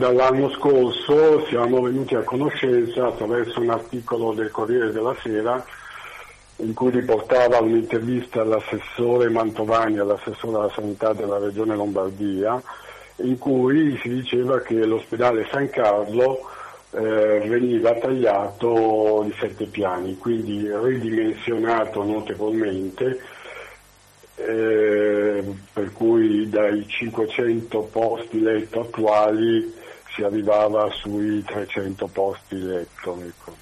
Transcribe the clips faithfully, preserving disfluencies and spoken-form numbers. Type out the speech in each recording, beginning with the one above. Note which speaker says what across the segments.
Speaker 1: Dall'anno scorso siamo venuti a conoscenza attraverso un articolo del Corriere della Sera in cui riportava un'intervista all'assessore Mantovani, all'assessore alla sanità della regione Lombardia, in cui si diceva che l'ospedale San Carlo eh, veniva tagliato di sette piani, quindi ridimensionato notevolmente, eh, per cui dai cinquecento posti letto attuali si arrivava sui trecento posti letto. Ecco.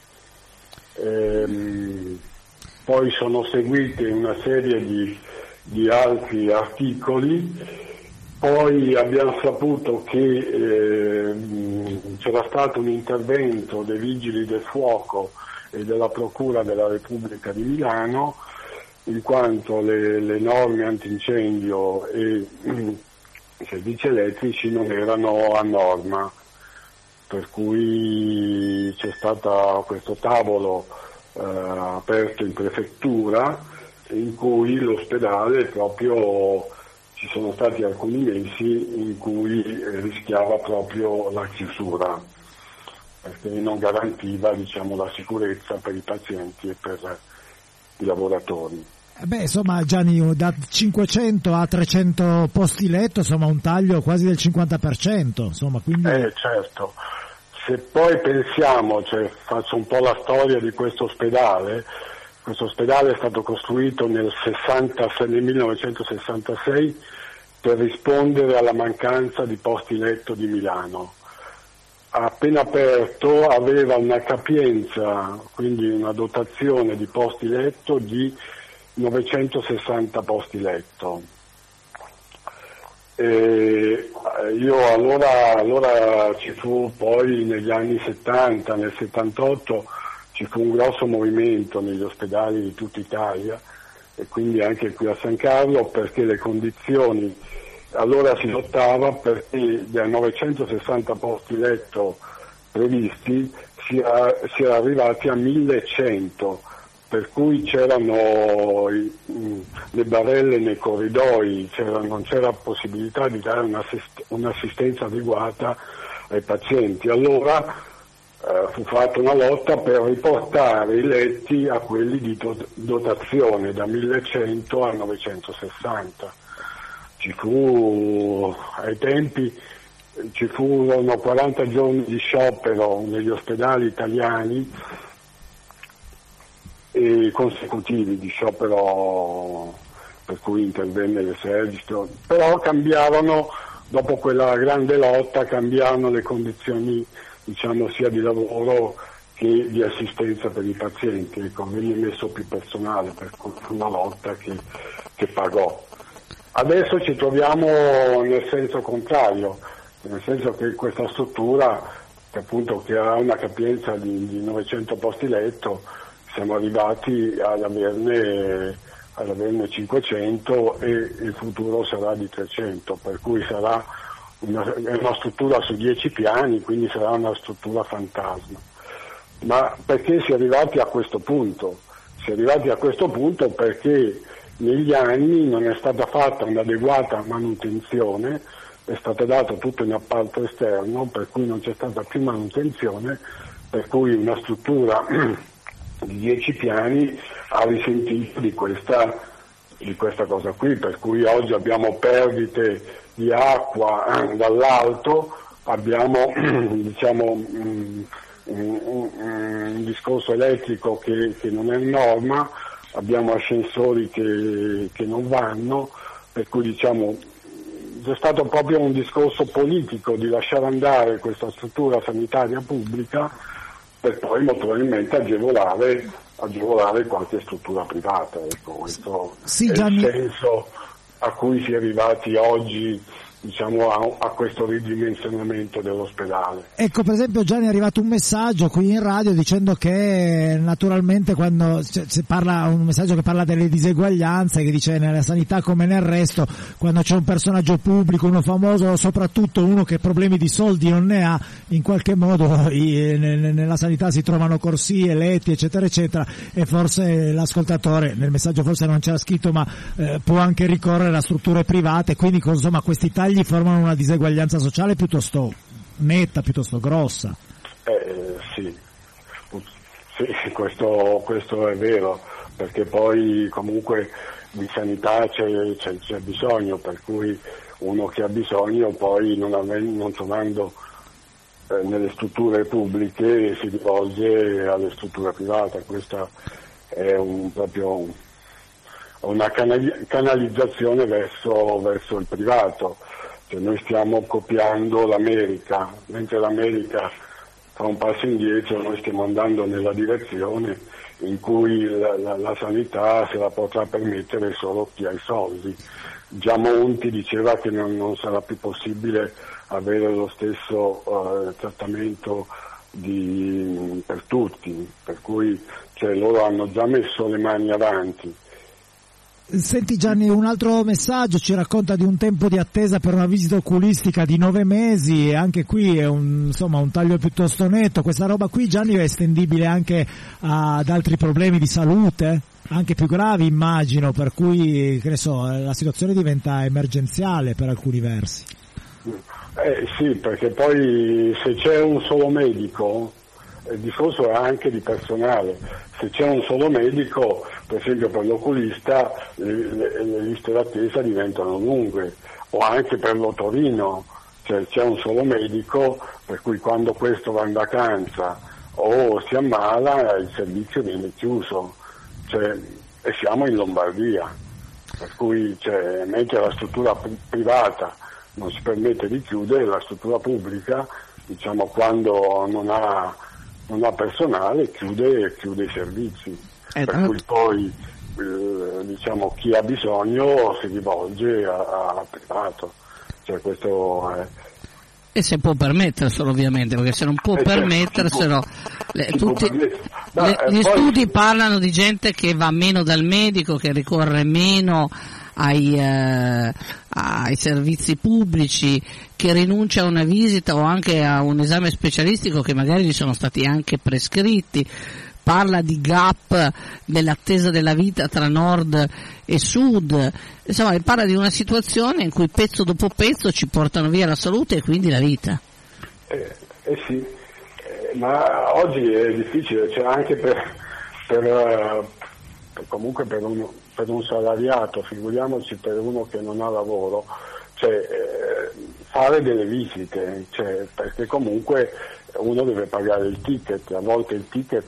Speaker 1: Ehm, poi sono seguite una serie di, di altri articoli, poi abbiamo saputo che eh, c'era stato un intervento dei Vigili del Fuoco e della Procura della Repubblica di Milano, in quanto le, le norme antincendio e i servizi elettrici non erano a norma, per cui c'è stato questo tavolo eh, aperto in prefettura in cui l'ospedale proprio ci sono stati alcuni mesi in cui rischiava proprio la chiusura, perché non garantiva, diciamo, la sicurezza per i pazienti e per i lavoratori.
Speaker 2: Beh, insomma, Gianni, da cinquecento a trecento posti letto, insomma, un taglio quasi del cinquanta per cento, insomma, quindi...
Speaker 1: Eh, certo. Se poi pensiamo, cioè, faccio un po' la storia di questo ospedale, questo ospedale è stato costruito nel, sessantasei, nel millenovecentosessantasei per rispondere alla mancanza di posti letto di Milano. Appena aperto aveva una capienza, quindi una dotazione di posti letto di novecentosessanta posti letto. E io allora, allora ci fu poi negli anni settanta, nel settantotto ci fu un grosso movimento negli ospedali di tutta Italia e quindi anche qui a San Carlo, perché le condizioni, allora si lottava perché dai novecentosessanta posti letto previsti si era, si era arrivati a millecento, per cui c'erano i, le barelle nei corridoi, c'era, non c'era possibilità di dare un'assist, un'assistenza adeguata ai pazienti. Allora eh, fu fatta una lotta per riportare i letti a quelli di dot- dotazione da millecento a novecentosessanta. Ci fu, ai tempi, ci furono quaranta giorni di sciopero negli ospedali italiani, e consecutivi di sciopero, per cui intervenne l'esercito, però cambiarono, dopo quella grande lotta, cambiarono le condizioni, diciamo, sia di lavoro che di assistenza per i pazienti, ecco, venne messo più personale, per cui fu una lotta che, che pagò. Adesso ci troviamo nel senso contrario, nel senso che questa struttura, che appunto che ha una capienza di, di novecento posti letto, siamo arrivati ad averne, ad averne cinquecento e il futuro sarà di trecento, per cui sarà una, è una struttura su dieci piani, quindi sarà una struttura fantasma. Ma perché si è arrivati a questo punto? Si è arrivati a questo punto perché negli anni non è stata fatta un'adeguata manutenzione, è stato dato tutto in appalto esterno, per cui non c'è stata più manutenzione, per cui una struttura di dieci piani ha risentito di questa, di questa cosa qui, per cui oggi abbiamo perdite di acqua eh, dall'alto, abbiamo diciamo un, un, un discorso elettrico che, che non è norma, abbiamo ascensori che, che non vanno, per cui diciamo c'è stato proprio un discorso politico di lasciare andare questa struttura sanitaria pubblica per poi naturalmente agevolare, agevolare qualche struttura privata. Ecco, questo
Speaker 2: sì,
Speaker 1: è
Speaker 2: Gianni...
Speaker 1: il senso a cui si è arrivati oggi, diciamo, a, a questo ridimensionamento dell'ospedale.
Speaker 2: Ecco, per esempio, Gianni, è arrivato un messaggio qui in radio dicendo che naturalmente quando si parla, un messaggio che parla delle diseguaglianze, che dice nella sanità come nel resto, quando c'è un personaggio pubblico, uno famoso, soprattutto uno che problemi di soldi non ne ha, in qualche modo i, nella sanità si trovano corsie, letti, eccetera eccetera, e forse l'ascoltatore, nel messaggio forse non c'era scritto, ma eh, può anche ricorrere a strutture private, quindi insomma questi tagli formano una diseguaglianza sociale piuttosto netta, piuttosto grossa.
Speaker 1: Eh, sì, sì questo, questo è vero, perché poi comunque di sanità c'è, c'è, c'è bisogno, per cui uno che ha bisogno poi non, avendo, non trovando eh, nelle strutture pubbliche si rivolge alle strutture private. Questa è un, proprio una canali- canalizzazione verso, verso il privato. Cioè noi stiamo copiando l'America, mentre l'America fa un passo indietro, noi stiamo andando nella direzione in cui la, la, la sanità se la potrà permettere solo chi ha i soldi. Già Monti diceva che non, non sarà più possibile avere lo stesso uh, trattamento di, per tutti, per cui cioè, loro hanno già messo le mani avanti.
Speaker 2: Senti Gianni, un altro messaggio ci racconta di un tempo di attesa per una visita oculistica di nove mesi, e anche qui è un, insomma, un taglio piuttosto netto. Questa roba qui, Gianni, è estendibile anche ad altri problemi di salute, anche più gravi immagino, per cui che ne so, la situazione diventa emergenziale per alcuni versi.
Speaker 1: Eh sì, perché poi se c'è un solo medico, il discorso è anche di personale. Se c'è un solo medico, per esempio per l'oculista, le, le, le liste d'attesa diventano lunghe, o anche per l'otorino, cioè c'è un solo medico, per cui quando questo va in vacanza o si ammala il servizio viene chiuso, cioè, e siamo in Lombardia, per cui cioè, mentre la struttura pri- privata non si permette di chiudere, la struttura pubblica, diciamo, quando non ha non ha personale chiude, chiude i servizi, eh, per cui poi eh, diciamo chi ha bisogno si rivolge al privato, cioè questo è...
Speaker 3: E se può permetterselo ovviamente, perché se non può eh, permetterselo le, tutti,
Speaker 1: Ma,
Speaker 3: le,
Speaker 1: eh,
Speaker 3: gli
Speaker 1: poi...
Speaker 3: studi parlano di gente che va meno dal medico, che ricorre meno ai, eh, ai servizi pubblici, che rinuncia a una visita o anche a un esame specialistico che magari gli sono stati anche prescritti. Parla di gap nell'attesa della vita tra nord e sud, insomma parla di una situazione in cui pezzo dopo pezzo ci portano via la salute e quindi la vita.
Speaker 1: Eh, eh sì, eh, ma oggi è difficile, cioè anche per, per, uh, per comunque per un, per un salariato, figuriamoci per uno che non ha lavoro, cioè eh, fare delle visite, cioè, perché comunque uno deve pagare il ticket, a volte il ticket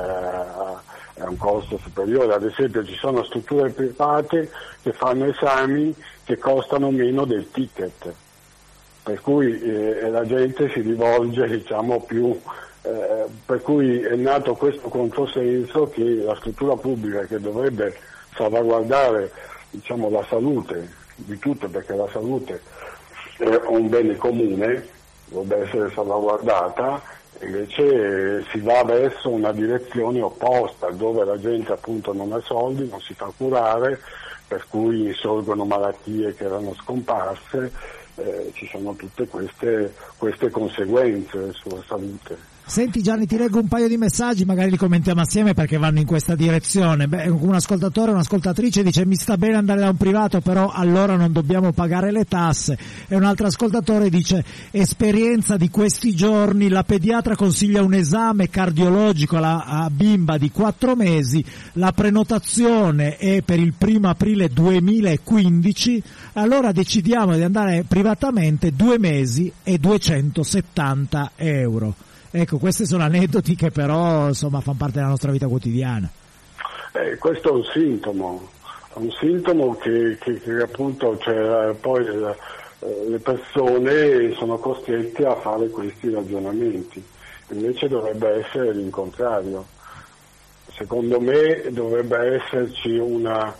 Speaker 1: è, è un costo superiore. Ad esempio ci sono strutture private che fanno esami che costano meno del ticket, per cui eh, la gente si rivolge diciamo più, eh, per cui è nato questo controsenso che la struttura pubblica, che dovrebbe salvaguardare diciamo la salute di tutto, perché la salute è un bene comune, dovrebbe essere salvaguardata, invece si va verso una direzione opposta, dove la gente appunto non ha soldi, non si fa curare, per cui sorgono malattie che erano scomparse, eh, ci sono tutte queste, queste conseguenze sulla salute.
Speaker 2: Senti Gianni, ti leggo un paio di messaggi, magari li commentiamo assieme perché vanno in questa direzione. Beh, un ascoltatore, un'ascoltatrice dice: mi sta bene andare da un privato, però allora non dobbiamo pagare le tasse. E un altro ascoltatore dice: esperienza di questi giorni, la pediatra consiglia un esame cardiologico alla bimba di quattro mesi, la prenotazione è per il primo aprile duemilaquindici, allora decidiamo di andare privatamente, due mesi e duecentosettanta euro. Ecco, questi sono aneddoti che però insomma fanno parte della nostra vita quotidiana.
Speaker 1: Eh, questo è un sintomo, un sintomo che, che, che appunto cioè, poi la, le persone sono costrette a fare questi ragionamenti, invece dovrebbe essere l'incontrario. Secondo me dovrebbe esserci una,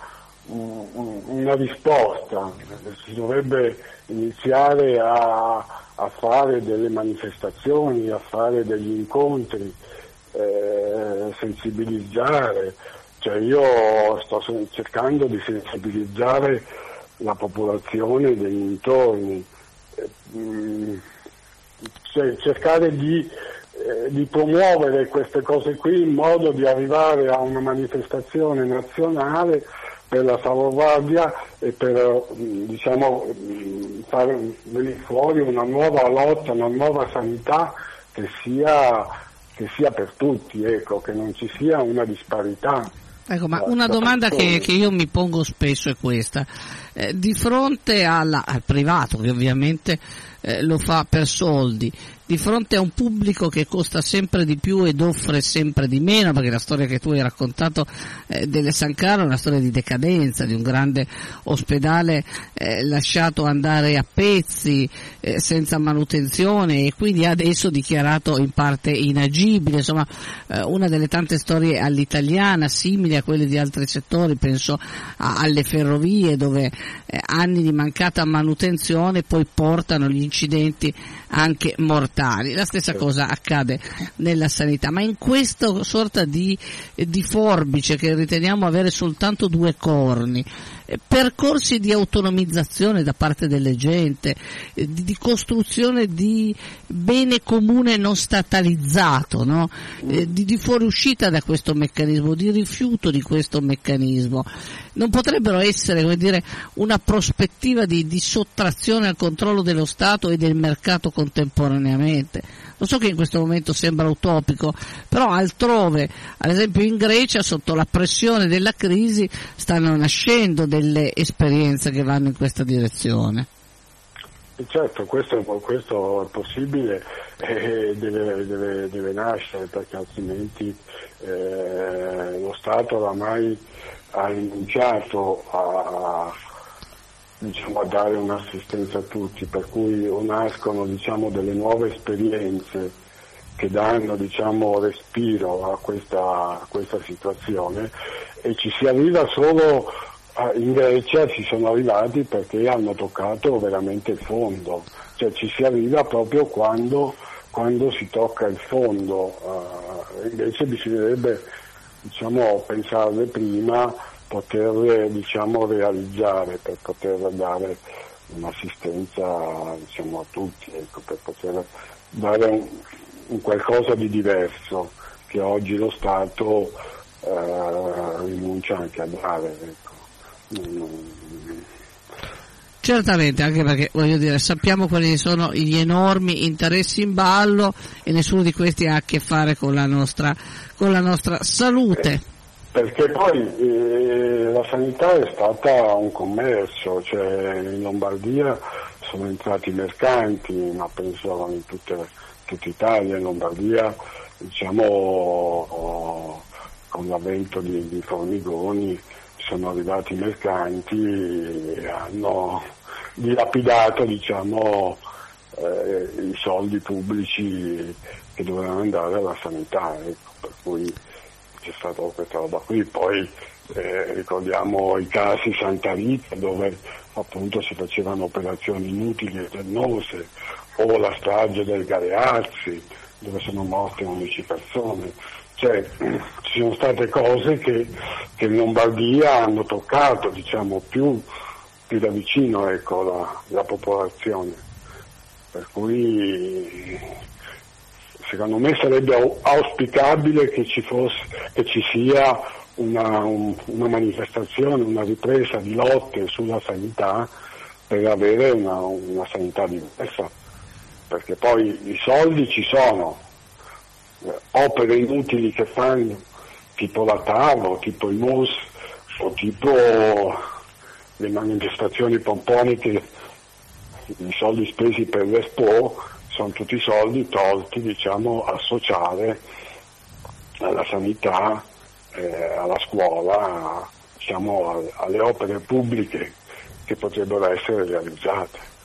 Speaker 1: una risposta, si dovrebbe iniziare a a fare delle manifestazioni, a fare degli incontri, eh, sensibilizzare, cioè io sto cercando di sensibilizzare la popolazione dei dintorni, eh, cioè cercare di, eh, di promuovere queste cose qui in modo di arrivare a una manifestazione nazionale per la salvaguardia e per, diciamo, far venire fuori una nuova lotta, una nuova sanità che sia, che sia per tutti, ecco, che non ci sia una disparità.
Speaker 3: Ecco, ma una domanda che, che io mi pongo spesso è questa: eh, di fronte alla, al privato, che ovviamente eh, lo fa per soldi, di fronte a un pubblico che costa sempre di più ed offre sempre di meno, perché la storia che tu hai raccontato eh, delle San Carlo è una storia di decadenza, di un grande ospedale eh, lasciato andare a pezzi, eh, senza manutenzione, e quindi adesso dichiarato in parte inagibile, insomma eh, una delle tante storie all'italiana simili a quelle di altri settori, penso a, alle ferrovie, dove eh, anni di mancata manutenzione poi portano gli incidenti anche mortali. La stessa cosa accade nella sanità, ma in questa sorta di, di forbice che riteniamo avere soltanto due corni, percorsi di autonomizzazione da parte delle gente, di, di costruzione di bene comune non statalizzato, no? eh, di, di fuoriuscita da questo meccanismo, di rifiuto di questo meccanismo, non potrebbero essere, come dire, una prospettiva di, di sottrazione al controllo dello Stato e del mercato contemporaneamente? Lo so che in questo momento sembra utopico, però altrove, ad esempio in Grecia, sotto la pressione della crisi, stanno nascendo delle esperienze che vanno in questa direzione.
Speaker 1: E certo, questo, questo è possibile e deve, deve, deve nascere, perché altrimenti eh, lo Stato oramai ha rinunciato a, diciamo, a dare un'assistenza a tutti, per cui o nascono, diciamo, delle nuove esperienze che danno, diciamo, respiro a questa, a questa situazione, e ci si arriva solo a, in Grecia ci sono arrivati perché hanno toccato veramente il fondo, cioè ci si arriva proprio quando, quando si tocca il fondo, uh, invece bisognerebbe, diciamo, pensarle prima, poterle, diciamo, realizzare, per poter dare un'assistenza, diciamo, a tutti, ecco, per poter dare un, un qualcosa di diverso che oggi lo Stato eh, rinuncia anche a dare, ecco.
Speaker 3: Certamente, anche perché, voglio dire, sappiamo quali sono gli enormi interessi in ballo e nessuno di questi ha a che fare con la nostra, con la nostra salute.
Speaker 1: Eh. Perché poi eh, la sanità è stata un commercio, cioè in Lombardia sono entrati i mercanti, ma penso in tutte, tutta Italia, in Lombardia, diciamo, oh, con l'avvento di, di Formigoni sono arrivati i mercanti e hanno dilapidato, diciamo, eh, i soldi pubblici che dovevano andare alla sanità, ecco, per cui c'è stata questa roba qui. Poi eh, ricordiamo i casi Santa Rita, dove appunto si facevano operazioni inutili e dannose, o la strage del Galeazzi, dove sono morte undici persone. Cioè ci sono state cose che, che in Lombardia hanno toccato, diciamo, più, più da vicino, ecco, la, la popolazione, per cui secondo me sarebbe auspicabile che ci fosse, che ci sia una, un, una manifestazione, una ripresa di lotte sulla sanità per avere una, una sanità diversa, perché poi i soldi ci sono, opere inutili che fanno, tipo la TAV, tipo il M U S, o tipo le manifestazioni pomponiche, i soldi spesi per l'Expo, sono tutti soldi tolti, diciamo, a sociale, alla sanità, eh, alla scuola, diciamo, alle opere pubbliche che potrebbero essere realizzate.